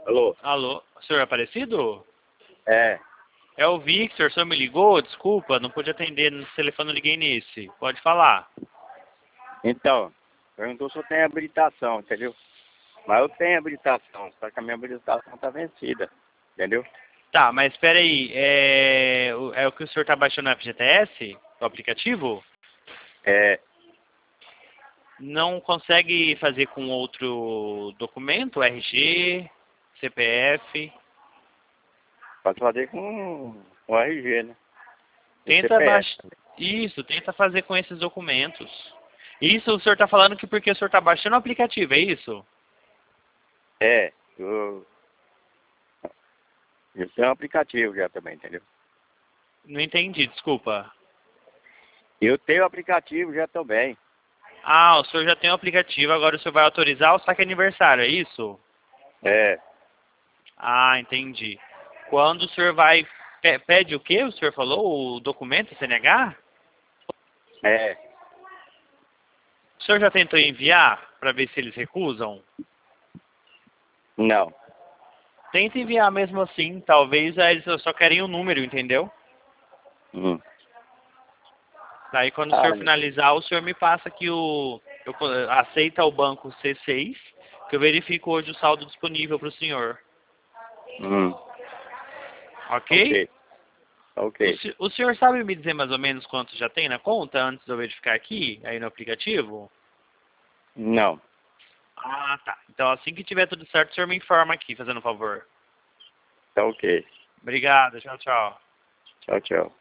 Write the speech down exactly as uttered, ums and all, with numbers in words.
Alô? Alô, senhor Aparecido? É, É o Victor, o senhor me ligou? Desculpa, não pude atender no telefone, eu liguei nesse. Pode falar. então, perguntou se eu tenho habilitação, entendeu? Mas eu tenho habilitação, só que a minha habilitação tá vencida, entendeu? Tá, mas espera aí, é... o- é o que o senhor tá baixando no F G T S? O aplicativo? É, Não consegue fazer com outro documento? R G, C P F? pode fazer com o R G, né? E Tenta C P F. baixar... Isso, tenta fazer com esses documentos. Isso o senhor tá falando que porque o senhor tá baixando o aplicativo, é isso? É, eu, eu tenho um aplicativo já também, entendeu? Não entendi, desculpa. Eu tenho aplicativo já também. Ah, o senhor já tem o aplicativo, agora o senhor vai autorizar o saque aniversário, é isso? É, Ah, entendi. Quando o senhor vai... pe- Pede o quê? O senhor falou? O documento C N H? é, O senhor já tentou enviar para ver se eles recusam? não. Tenta enviar mesmo assim, talvez eles só querem o número, entendeu? Hum. Daí quando o Ah, senhor finalizar, o senhor me passa que o... Eu, co- aceita o banco C seis, que eu verifico hoje o saldo disponível para o senhor. hum, Ok? ok, O, ok. se- o senhor sabe me dizer mais ou menos quanto já tem na conta antes de eu verificar aqui, aí no aplicativo? Não, Ah, tá. Então assim que tiver tudo certo, o senhor me informa aqui, fazendo um favor. tá ok. Obrigado, tchau, tchau. Tchau, tchau.